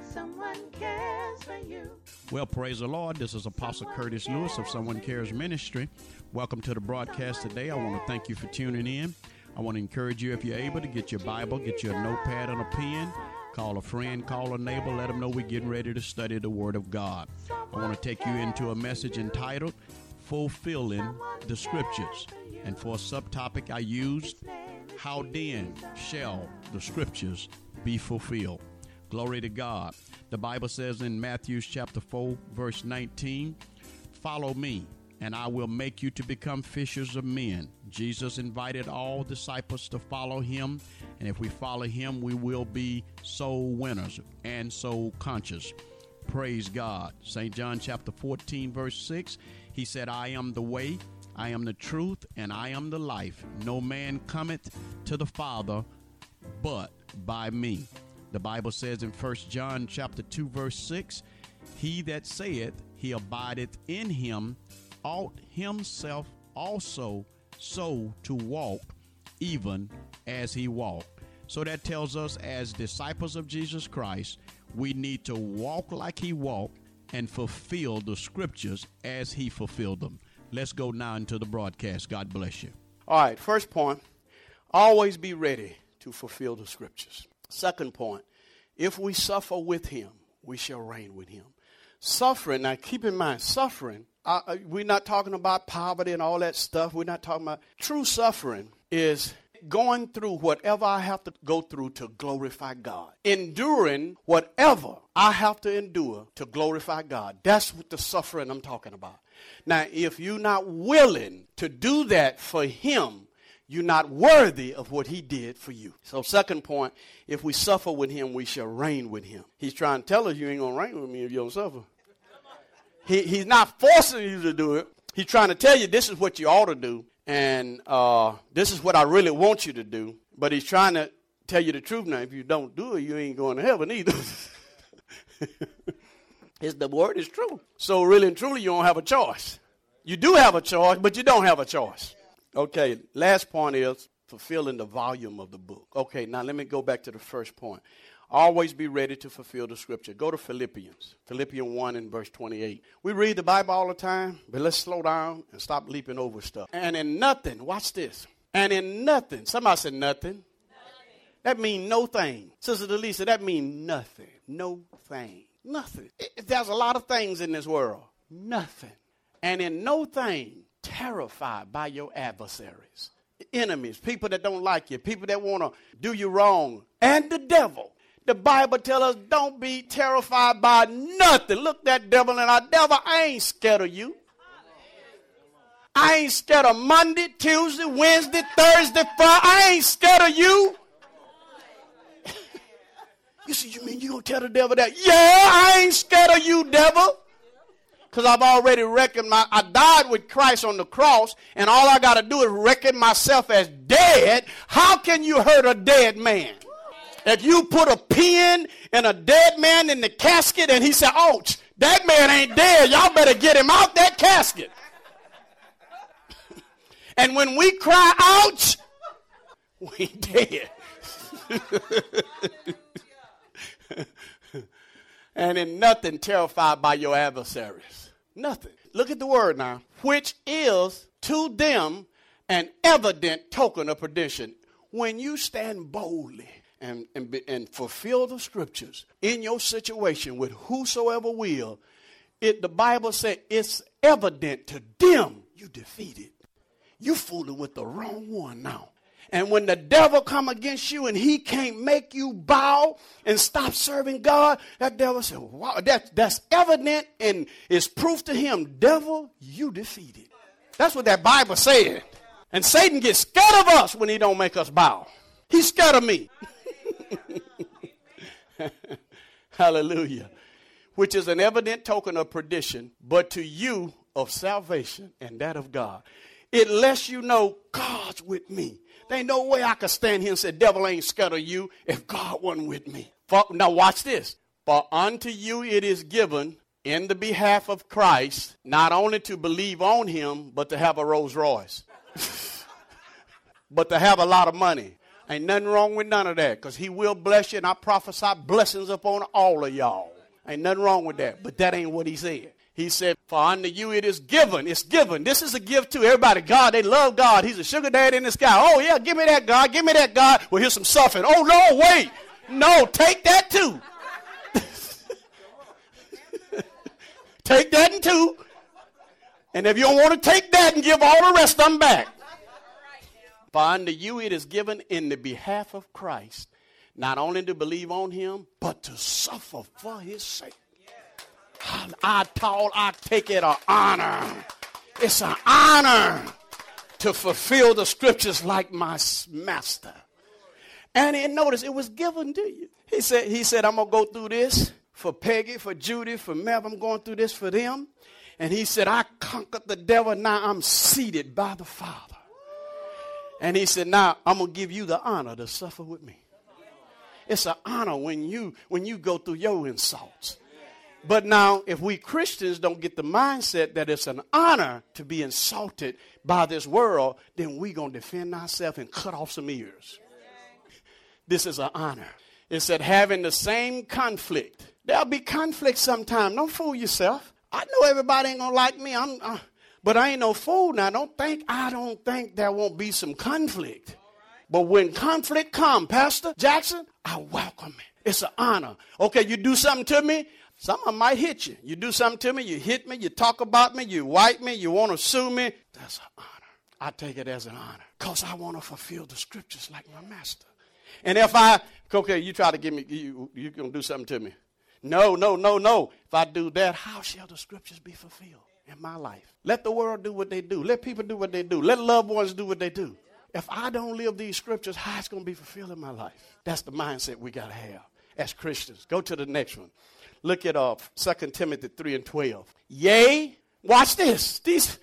Someone cares for you. Well, praise the Lord. This is Apostle Curtis Lewis of Someone Cares Ministry. Welcome to the broadcast today. I want to thank you for tuning in. I want to encourage you, if you're able, to get your Bible, get your notepad and a pen. Call a friend, call a neighbor, let them know we're getting ready to study the Word of God. I want to take you into a message entitled, Fulfilling the Scriptures. And for a subtopic, I used, How then shall the Scriptures be fulfilled? Glory to God. The Bible says in Matthew chapter 4, verse 19, follow me, and I will make you to become fishers of men. Jesus invited all disciples to follow him, and if we follow him, we will be soul winners and soul conscious. Praise God. St. John chapter 14, verse 6, he said, I am the way, I am the truth, and I am the life. No man cometh to the Father but by me. The Bible says in 1 John chapter 2, verse 6, he that saith he abideth in him ought himself also so to walk, even as he walked. So that tells us, as disciples of Jesus Christ, we need to walk like he walked and fulfill the scriptures as he fulfilled them. Let's go now into the broadcast. God bless you. All right, first point, always be ready to fulfill the scriptures. Second point, if we suffer with him, we shall reign with him. Suffering, now keep in mind, suffering, we're not talking about poverty and all that stuff. We're not talking about, true suffering is going through whatever I have to go through to glorify God. Enduring whatever I have to endure to glorify God. That's what the suffering I'm talking about. Now, if you're not willing to do that for him, you're not worthy of what he did for you. So second point, if we suffer with him, we shall reign with him. He's trying to tell us you ain't going to reign with me if you don't suffer. He's not forcing you to do it. He's trying to tell you this is what you ought to do. And this is what I really want you to do. But he's trying to tell you the truth now. If you don't do it, you ain't going to heaven either. The word is true. So really and truly, you don't have a choice. You do have a choice, but you don't have a choice. Okay, last point is fulfilling the volume of the book. Okay, now let me go back to the first point. Always be ready to fulfill the scripture. Go to Philippians 1 and verse 28. We read the Bible all the time, but let's slow down and stop leaping over stuff. And in nothing, watch this. And in nothing, somebody said nothing. That means no thing. Sister Delisa, that means nothing. No thing. Nothing. There's a lot of things in this world. Nothing. And in no thing, terrified by your adversaries, enemies, people that don't like you, people that want to do you wrong, and the devil. The Bible tells us don't be terrified by nothing. Look that devil in our devil. I ain't scared of you. I ain't scared of Monday, Tuesday, Wednesday, Thursday, Friday. I ain't scared of you. You see, you mean you gonna tell the devil that? Yeah, I ain't scared of you, devil. Because I've already reckoned I died with Christ on the cross, and all I got to do is reckon myself as dead. How can you hurt a dead man? If you put a pin in a dead man in the casket and he said, ouch, that man ain't dead. Y'all better get him out that casket. And when we cry, ouch, we dead. And in nothing terrified by your adversaries. Nothing. Look at the word now. Which is to them an evident token of perdition. When you stand boldly and fulfill the scriptures in your situation with whosoever will, the Bible said it's evident to them you defeated. You fooling with the wrong one now. And when the devil come against you and he can't make you bow and stop serving God, that devil said, wow, that's evident and it's proof to him, devil, you defeated. That's what that Bible said. And Satan gets scared of us when he don't make us bow. He's scared of me. Hallelujah. Which is an evident token of perdition, but to you of salvation and that of God. It lets you know God's with me. There ain't no way I could stand here and say, devil ain't scared of you if God wasn't with me. Now watch this. For unto you it is given in the behalf of Christ, not only to believe on him, but to have a Rolls Royce. But to have a lot of money. Ain't nothing wrong with none of that, because he will bless you, and I prophesy blessings upon all of y'all. Ain't nothing wrong with that, but that ain't what he said. He said, for unto you it is given. It's given. This is a gift to everybody. God, they love God. He's a sugar daddy in the sky. Oh, yeah, give me that, God. Give me that, God. Well, here's some suffering. Oh, no, wait. No, take that too. Take that and two. And if you don't want to take that and give all the rest of them back. For unto you it is given in the behalf of Christ, not only to believe on him, but to suffer for his sake. I take it an honor. It's an honor to fulfill the scriptures like my master. And notice it was given to you. He said, I'm going to go through this for Peggy, for Judy, for Mel. I'm going through this for them. And he said, I conquered the devil. Now I'm seated by the Father. And he said, now I'm going to give you the honor to suffer with me. It's an honor when you go through your insults. But now, if we Christians don't get the mindset that it's an honor to be insulted by this world, then we're going to defend ourselves and cut off some ears. This is an honor. It said having the same conflict. There'll be conflict sometime. Don't fool yourself. I know everybody ain't going to like me. But I ain't no fool now. I don't think there won't be some conflict. But when conflict comes, Pastor Jackson, I welcome it. It's an honor. Okay, you do something to me. Someone might hit you. You do something to me, you hit me, you talk about me, you wipe me, you want to sue me. That's an honor. I take it as an honor because I want to fulfill the scriptures like my master. And if you try to give me, you're going to do something to me. No. If I do that, how shall the scriptures be fulfilled in my life? Let the world do what they do. Let people do what they do. Let loved ones do what they do. If I don't live these scriptures, how it's going to be fulfilled in my life? That's the mindset we got to have as Christians. Go to the next one. Look at 2 Timothy 3:12. Yea, watch this.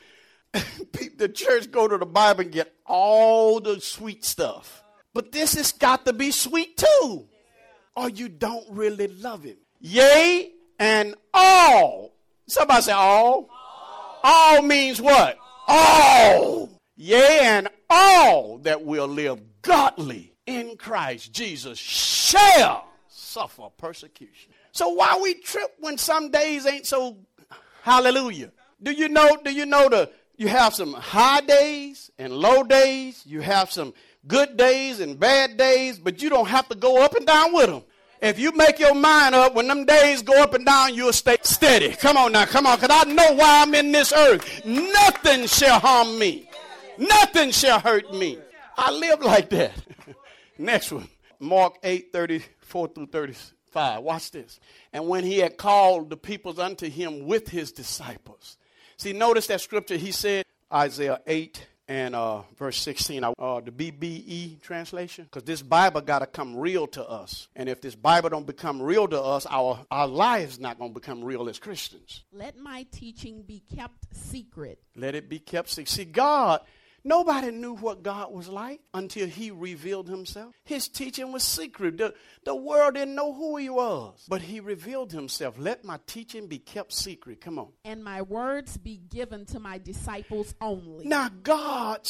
The church go to the Bible and get all the sweet stuff. But this has got to be sweet too. Or you don't really love him. Yea and all. Somebody say all. All means what? All. Yea and all that will live godly in Christ Jesus shall suffer persecution. So why we trip when some days ain't so hallelujah? Do you know you have some high days and low days. You have some good days and bad days, but you don't have to go up and down with them. If you make your mind up, when them days go up and down, you'll stay steady. Come on, because I know why I'm in this earth. Nothing shall harm me. Nothing shall hurt me. I live like that. Next one, Mark 8:34 through 35. Watch this. And when he had called the peoples unto him with his disciples. See, notice that scripture he said, Isaiah 8 and verse 16, the BBE translation. Because this Bible got to come real to us. And if this Bible don't become real to us, our lives not going to become real as Christians. Let my teaching be kept secret. Let it be kept secret. See, God, nobody knew what God was like until he revealed himself. His teaching was secret. The world didn't know who he was, but he revealed himself. Let my teaching be kept secret. Come on. And my words be given to my disciples only. Now God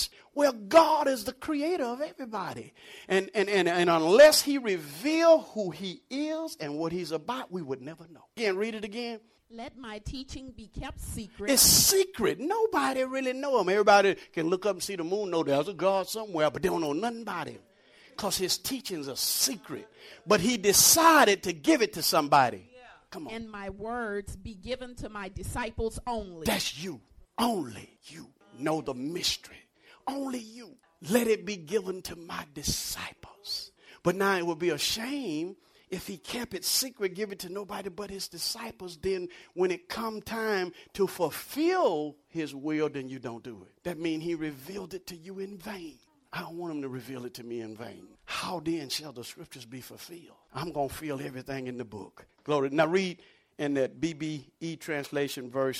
is the creator of everybody. And unless he reveal who he is and what he's about, we would never know. Again, read it again. Let my teaching be kept secret. It's secret. Nobody really know him. Everybody can look up and see the moon, know there's a God somewhere, but they don't know nothing about him. Because his teachings are secret. But he decided to give it to somebody. Yeah. Come on. And my words be given to my disciples only. That's you. Only you know the mystery. Only you. Let it be given to my disciples. But now it would be a shame if he kept it secret, give it to nobody but his disciples. Then when it come time to fulfill his will, then you don't do it. That means he revealed it to you in vain. I don't want him to reveal it to me in vain. How then shall the scriptures be fulfilled? I'm going to feel everything in the book. Glory. Now read in that BBE translation verse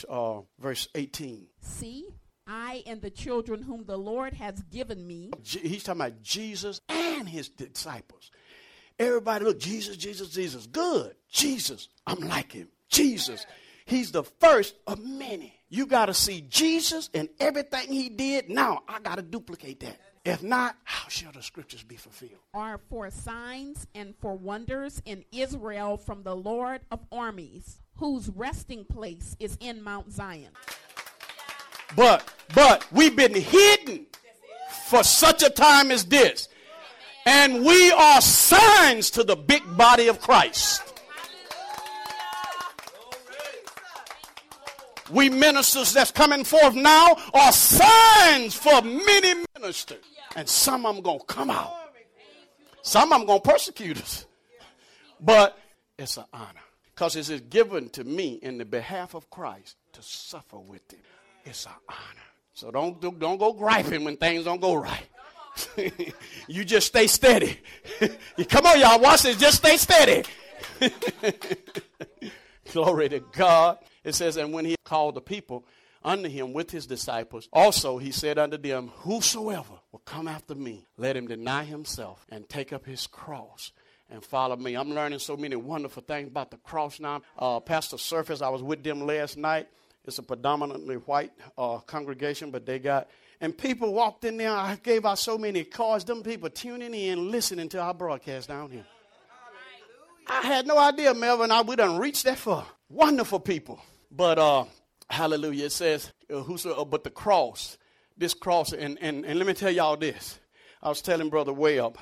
18. See, I and the children whom the Lord has given me. He's talking about Jesus and his disciples. Everybody look, Jesus. Good. Jesus. I'm like him. Jesus. He's the first of many. You got to see Jesus and everything he did. Now I got to duplicate that. If not, how shall the scriptures be fulfilled? Are for signs and for wonders in Israel from the Lord of armies, whose resting place is in Mount Zion. But we've been hidden for such a time as this. And we are signs to the big body of Christ. We ministers that's coming forth now are signs for many ministers. And some of them going to come out. Some of them going to persecute us. But it's an honor. Because it is given to me in the behalf of Christ to suffer with him. It's an honor. So don't go griping when things don't go right. You just stay steady. Come on, y'all. Watch this. Just stay steady. Glory to God. It says, and when he called the people unto him with his disciples, also he said unto them, whosoever will come after me, let him deny himself and take up his cross and follow me. I'm learning so many wonderful things about the cross now. Pastor Surface, I was with them last night. It's a predominantly white congregation, but they got, and people walked in there. I gave out so many cards. Them people tuning in, listening to our broadcast down here. I had no idea, Melvin, we done reached that far. Wonderful people. But, hallelujah, it says, but the cross, this cross, and let me tell y'all this. I was telling Brother Webb,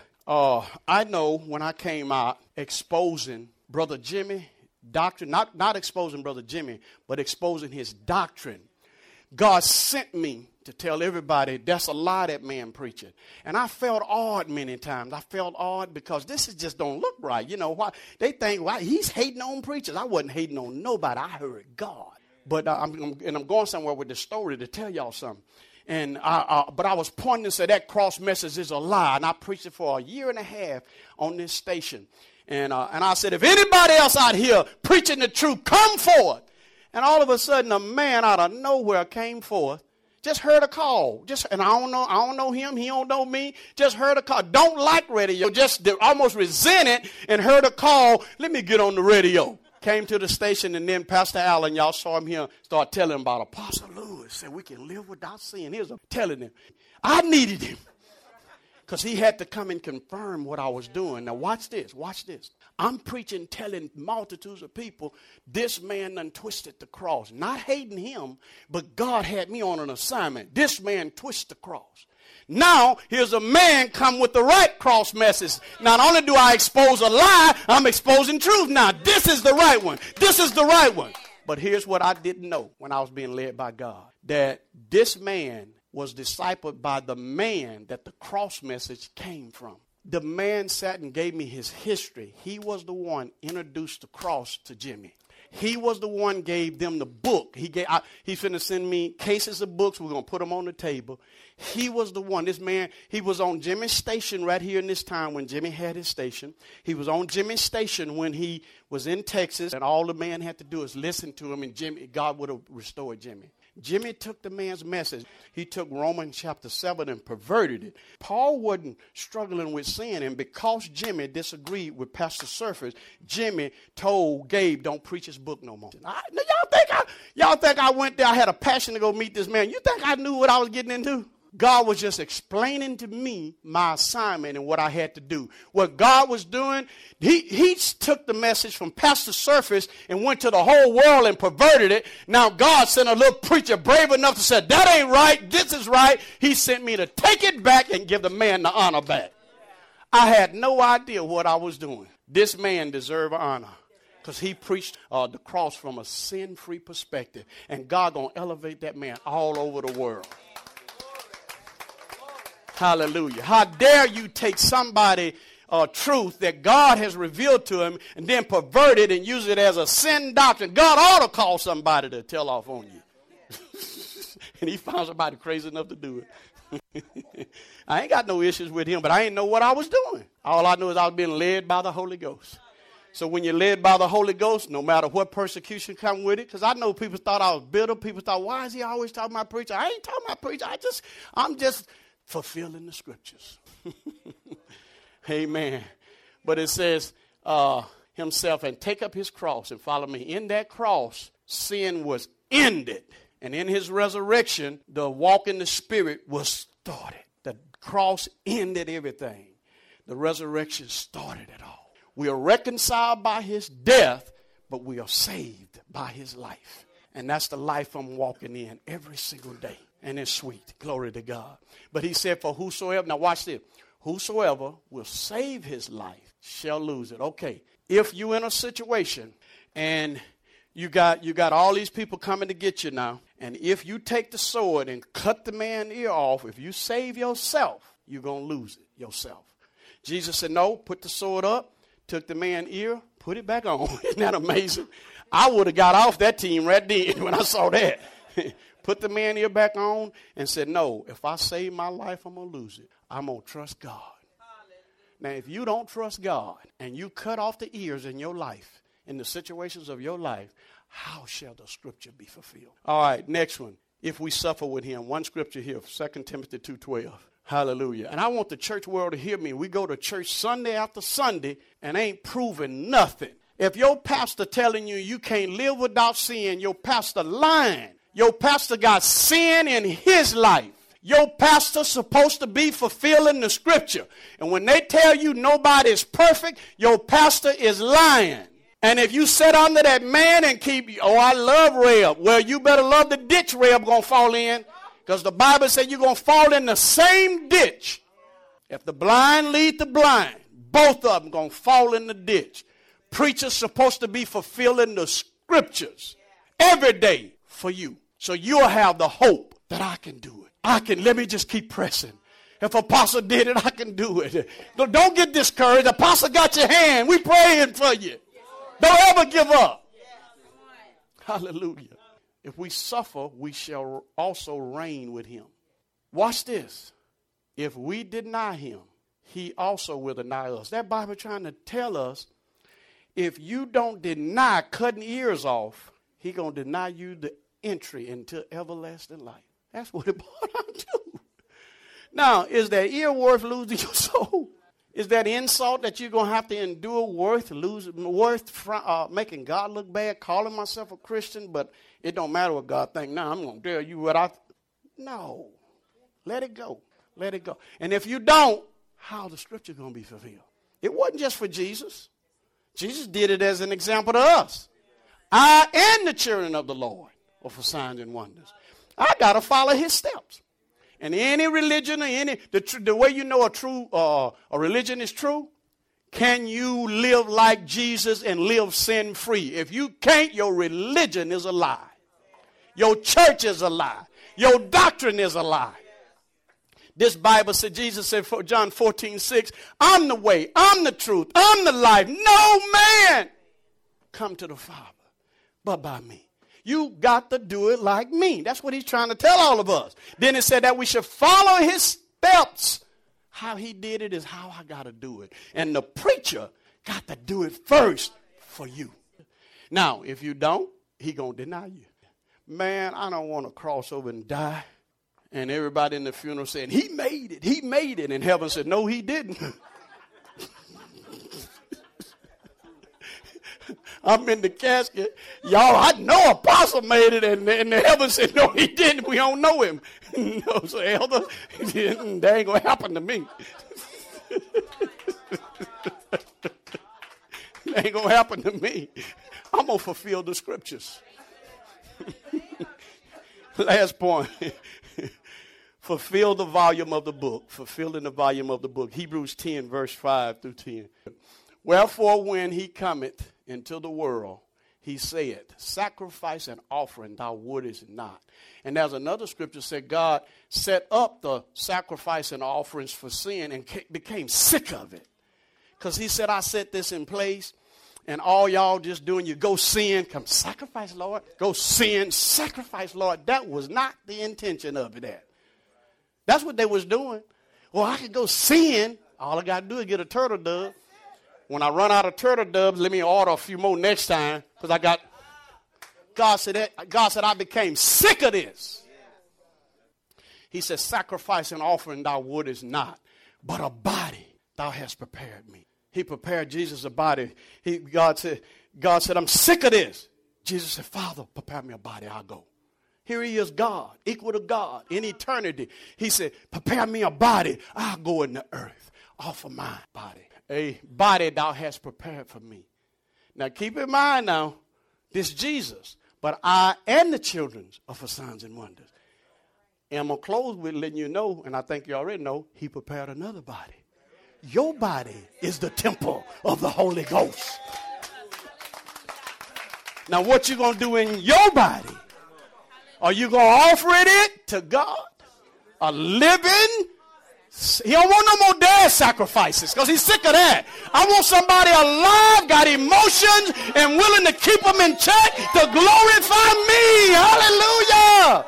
I know when I came out exposing Brother Jimmy, doctrine, not exposing Brother Jimmy, but exposing his doctrine. God sent me to tell everybody that's a lie that man preaching. And I felt awed many times. I felt awed because this is just don't look right. You know, why they think, why he's hating on preachers. I wasn't hating on nobody. I heard God. But I'm going somewhere with this story to tell y'all something. And but I was pointing to say that cross message is a lie. And I preached it for 1.5 years on this station. And I said, if anybody else out here preaching the truth, come forth. And all of a sudden, a man out of nowhere came forth. Just heard a call. And I don't know him. He don't know me. Just heard a call. Don't like radio. Just almost resent it and heard a call. Let me get on the radio. Came to the station, and then Pastor Allen, y'all saw him here, start telling him about Apostle Lewis. Said we can live without sin. Here's a telling him. I needed him. Because he had to come and confirm what I was doing. Now watch this. Watch this. I'm preaching, telling multitudes of people, this man done twisted the cross. Not hating him, but God had me on an assignment. This man twisted the cross. Now, here's a man come with the right cross message. Not only do I expose a lie, I'm exposing truth. Now, this is the right one. This is the right one. But here's what I didn't know when I was being led by God. That this man was discipled by the man that the cross message came from. The man sat and gave me his history. He was the one introduced the cross to Jimmy. He was the one gave them the book. He's finna send me cases of books. We're going to put them on the table. He was the one. This man, he was on Jimmy's station right here in this time when Jimmy had his station. He was on Jimmy's station when he was in Texas, and all the man had to do is listen to him, and God would have restored Jimmy. Jimmy took the man's message. He took Romans chapter 7 and perverted it. Paul wasn't struggling with sin, and because Jimmy disagreed with Pastor Surface, Jimmy told Gabe, don't preach his book no more. Y'all think I went there, I had a passion to go meet this man. You think I knew what I was getting into? God was just explaining to me my assignment and what I had to do. What God was doing, he took the message from Pastor Surface and went to the whole world and perverted it. Now God sent a little preacher brave enough to say, that ain't right, this is right. He sent me to take it back and give the man the honor back. I had no idea what I was doing. This man deserved honor because he preached the cross from a sin-free perspective. And God going to elevate that man all over the world. Hallelujah. How dare you take somebody truth that God has revealed to him and then pervert it and use it as a sin doctrine. God ought to call somebody to tell off on you. And he found somebody crazy enough to do it. I ain't got no issues with him, but I ain't know what I was doing. All I knew is I was being led by the Holy Ghost. So when you're led by the Holy Ghost, no matter what persecution come with it, because I know people thought I was bitter. People thought, why is he always talking about preacher? I ain't talking about preacher. I'm just fulfilling the scriptures. Amen. But it says himself and take up his cross and follow me. In that cross, sin was ended. And in his resurrection, the walk in the spirit was started. The cross ended everything. The resurrection started it all. We are reconciled by his death, but we are saved by his life. And that's the life I'm walking in every single day. And it's sweet. Glory to God. But he said, for whosoever, now watch this, whosoever will save his life shall lose it. Okay, if you're in a situation and you got all these people coming to get you now, and if you take the sword and cut the man's ear off, if you save yourself, you're going to lose it yourself. Jesus said, no, put the sword up, took the man's ear, put it back on. Isn't that amazing? I would have got off that team right then when I saw that. Put the man's ear back on and said, no, if I save my life, I'm going to lose it. I'm going to trust God. Now, if you don't trust God and you cut off the ears in your life, in the situations of your life, how shall the scripture be fulfilled? All right, next one. If we suffer with him, one scripture here, 2 Timothy 2:12. Hallelujah. And I want the church world to hear me. We go to church Sunday after Sunday and ain't proving nothing. If your pastor telling you you can't live without sin, your pastor lying. Your pastor got sin in his life. Your pastor's supposed to be fulfilling the scripture. And when they tell you nobody's perfect, your pastor is lying. And if you sit under that man and keep, oh, I love Reb. Well, you better love the ditch Reb going to fall in. Because the Bible said you're going to fall in the same ditch. If the blind lead the blind, both of them going to fall in the ditch. Preachers supposed to be fulfilling the scriptures every day for you. So you'll have the hope that I can do it. Let me just keep pressing. If Apostle did it, I can do it. Don't get discouraged. Apostle got your hand. We praying for you. Don't ever give up. Hallelujah. If we suffer, we shall also reign with him. Watch this. If we deny him, he also will deny us. That Bible trying to tell us, if you don't deny cutting ears off, he going to deny you the entry into everlasting life. That's what it brought down to. Now, is that ear worth losing your soul? Is that insult that you're going to have to endure worth making God look bad, calling myself a Christian, but it don't matter what God thinks. Now I'm going to tell you what I... No. Let it go. Let it go. And if you don't, how the scripture going to be fulfilled? It wasn't just for Jesus. Jesus did it as an example to us. I and the children of the Lord are for signs and wonders. I got to follow his steps. And any religion or the way you know a religion is true, can you live like Jesus and live sin free? If you can't, your religion is a lie. Your church is a lie. Your doctrine is a lie. This Bible said, Jesus said, for John 14:6, I'm the way, I'm the truth, I'm the life. No man come to the Father but by me. You got to do it like me. That's what he's trying to tell all of us. Then it said that we should follow his steps. How he did it is how I got to do it. And the preacher got to do it first for you. Now, if you don't, he going to deny you. Man, I don't want to cross over and die. And everybody in the funeral saying, he made it, he made it. And heaven said, no, he didn't. I'm in the casket. Y'all, I know Apostle made it. And the heaven said, no, he didn't. We don't know him. No, so elder, that ain't going to happen to me. That ain't going to happen to me. I'm going to fulfill the scriptures. Last point. Fulfill the volume of the book. Fulfilling the volume of the book. Hebrews 10, verse 5 through 10. Wherefore, when he cometh into the world, he said, sacrifice and offering thou wouldest not. And there's another scripture said God set up the sacrifice and offerings for sin and became sick of it. Because he said, I set this in place. And all y'all just doing, you go sin, come sacrifice, Lord. Go sin, sacrifice, Lord. That was not the intention of it. That's what they was doing. Well, I could go sin. All I got to do is get a turtle dove. When I run out of turtle doves, let me order a few more next time. Because God said I became sick of this. He said, sacrifice and offering thou wouldest not, but a body thou hast prepared me. He prepared Jesus a body. God said, I'm sick of this. Jesus said, Father, prepare me a body. I'll go. Here he is, God, equal to God in eternity. He said, prepare me a body. I'll go in the earth, offer my body. A body thou hast prepared for me. Now keep in mind now, this Jesus, but I and the children are for signs and wonders. And I'm going to close with letting you know, and I think you already know, he prepared another body. Your body is the temple of the Holy Ghost. Now what you going to do in your body? Are you going to offer it to God? A living? He don't want no more dead sacrifices because he's sick of that. I want somebody alive, got emotions, and willing to keep them in check to glorify me. Hallelujah.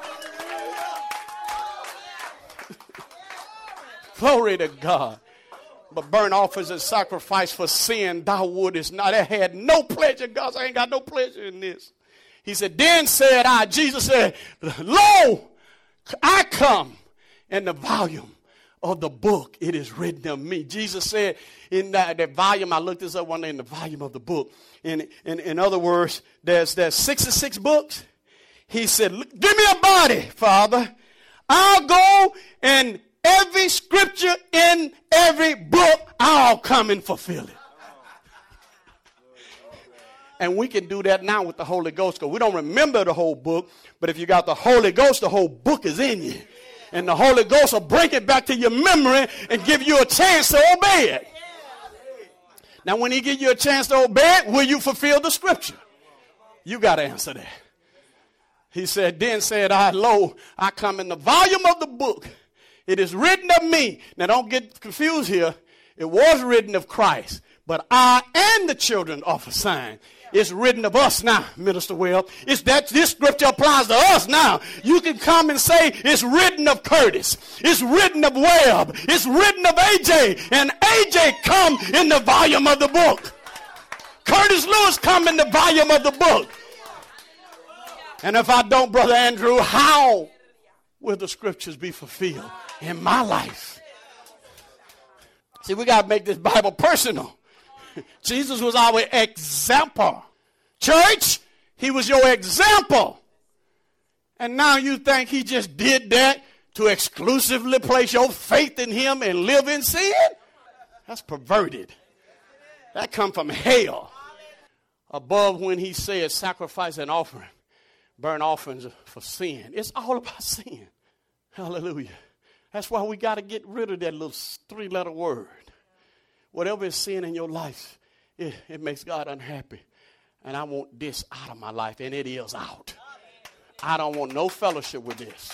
Glory to God. But burnt offerings and sacrifice for sin thou wouldest not. I had no pleasure. God said, I ain't got no pleasure in this. He said, then said I, Jesus said, lo, I come in the volume of the book. It is written of me. Jesus said in that volume, I looked this up one day, in the volume of the book. In other words, there's 66 books. He said, give me a body, Father. I'll go and every scripture in every book, I'll come and fulfill it. And we can do that now with the Holy Ghost because we don't remember the whole book. But if you got the Holy Ghost, the whole book is in you. And the Holy Ghost will bring it back to your memory and give you a chance to obey it. Now, when he gives you a chance to obey it, will you fulfill the scripture? You got to answer that. He said, then said I, lo, I come in the volume of the book. It is written of me. Now, don't get confused here. It was written of Christ. But I and the children are for sign. It's written of us now, Minister Well. It's that this scripture applies to us now. You can come and say it's written of Curtis. It's written of Webb. It's written of AJ. And AJ come in the volume of the book. Curtis Lewis come in the volume of the book. And if I don't, Brother Andrew, how will the scriptures be fulfilled in my life? See, we got to make this Bible personal. Jesus was our example. Church, he was your example. And now you think he just did that to exclusively place your faith in him and live in sin? That's perverted. That come from hell. Above when he said sacrifice and offering, burnt offerings for sin. It's all about sin. Hallelujah. That's why we got to get rid of that little 3-letter word. Whatever is sin in your life, it makes God unhappy. And I want this out of my life, and it is out. I don't want no fellowship with this.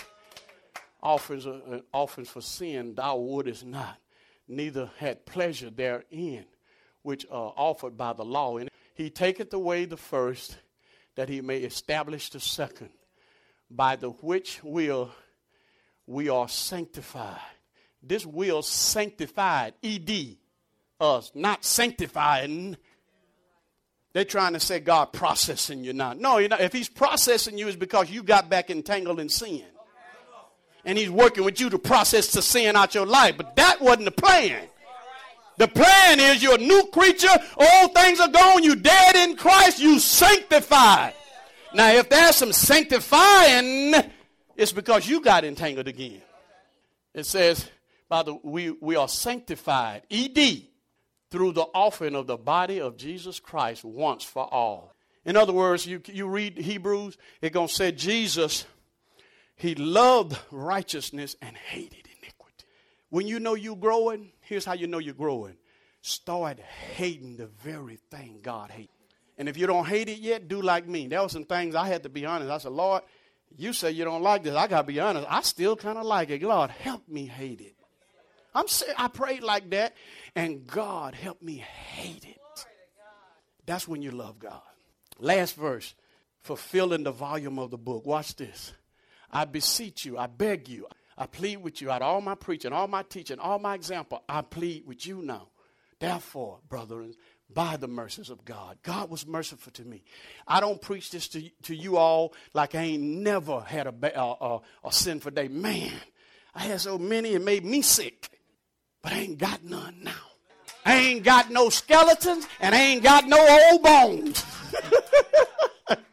Offerings for sin thou wouldest not, neither had pleasure therein, which are offered by the law. And he taketh away the first, that he may establish the second, by the which will we are sanctified. This will sanctified, E-D, us, not sanctifying. They're trying to say God processing you now. No, you're not. If he's processing you, it's because you got back entangled in sin. And he's working with you to process the sin out your life. But that wasn't the plan. The plan is you're a new creature. Old things are gone. You dead in Christ. You sanctified. Now, if there's some sanctifying, it's because you got entangled again. It says, we are sanctified, E-D, through the offering of the body of Jesus Christ once for all. In other words, you read Hebrews, it's going to say Jesus, he loved righteousness and hated iniquity. When you know you're growing, here's how you know you're growing. Start hating the very thing God hates. And if you don't hate it yet, do like me. There were some things I had to be honest. I said, Lord, you say you don't like this. I got to be honest. I still kind of like it. Lord, help me hate it. I prayed like that, and God helped me hate it. That's when you love God. Last verse, fulfilling the volume of the book. Watch this. I beseech you, I beg you, I plead with you out of all my preaching, all my teaching, all my example, I plead with you now. Therefore, brethren, by the mercies of God. God was merciful to me. I don't preach this to you all like I ain't never had a sinful day. Man, I had so many, it made me sick. But I ain't got none now. I ain't got no skeletons, and I ain't got no old bones.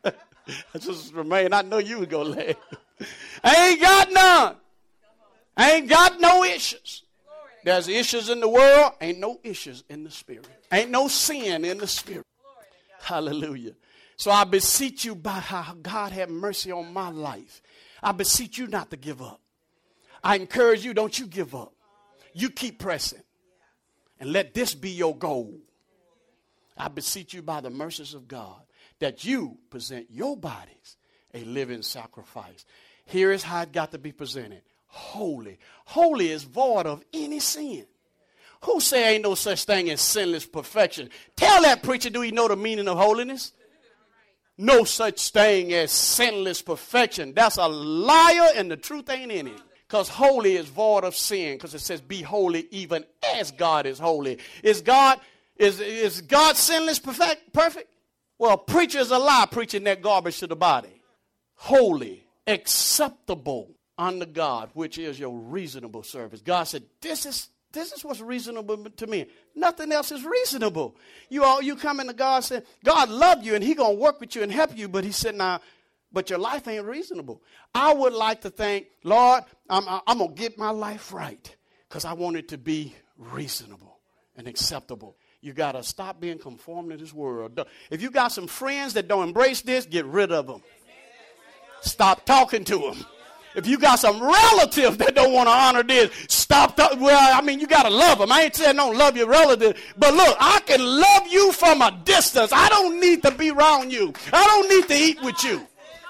Sister Remain, I know you would go laugh. I ain't got none. I ain't got no issues. There's issues in the world. Ain't no issues in the spirit. Ain't no sin in the spirit. Hallelujah. So I beseech you by how God have mercy on my life. I beseech you not to give up. I encourage you, don't you give up. You keep pressing. And let this be your goal. I beseech you by the mercies of God that you present your bodies a living sacrifice. Here is how it got to be presented. Holy. Holy is void of any sin. Who say ain't no such thing as sinless perfection? Tell that preacher, do he know the meaning of holiness? No such thing as sinless perfection. That's a liar and the truth ain't in it. Because holy is void of sin. Because it says be holy even as God is holy. Is God sinless perfect? Well, preacher is a lie preaching that garbage to the body. Holy, acceptable unto God, which is your reasonable service. God said, this is what's reasonable to me. Nothing else is reasonable. You come into God saying, God love you and he going to work with you and help you. But he said, now, but your life ain't reasonable. I would like to think, Lord, I'm going to get my life right because I want it to be reasonable and acceptable. You got to stop being conformed to this world. If you got some friends that don't embrace this, get rid of them. Stop talking to them. If you got some relatives that don't want to honor this, stop. You got to love them. I ain't saying don't love your relatives. But look, I can love you from a distance. I don't need to be around you. I don't need to eat with you.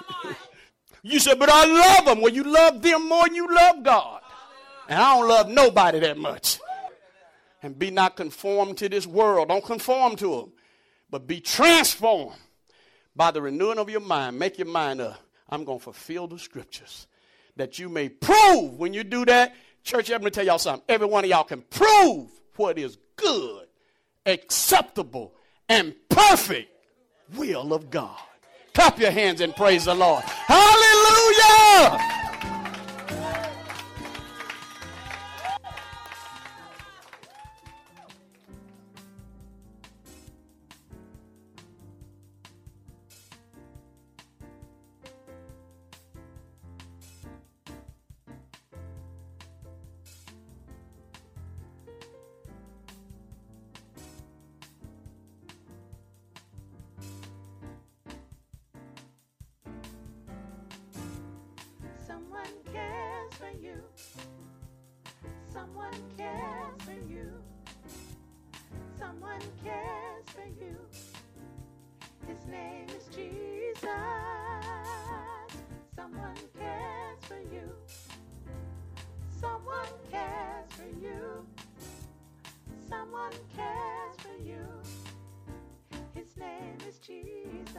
You said, but I love them. Well, you love them more than you love God. And I don't love nobody that much. And be not conformed to this world. Don't conform to them. But be transformed by the renewing of your mind. Make your mind up. I'm going to fulfill the scriptures. That you may prove when you do that. Church, let me tell y'all something. Every one of y'all can prove what is good, acceptable, and perfect will of God. Clap your hands and praise the Lord. Hallelujah! Someone cares for you. Someone cares for you. Someone cares for you. His name is Jesus. Someone cares for you. Someone cares for you. Someone cares for you. His name is Jesus.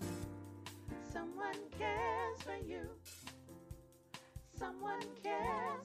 Someone cares for you. Someone cares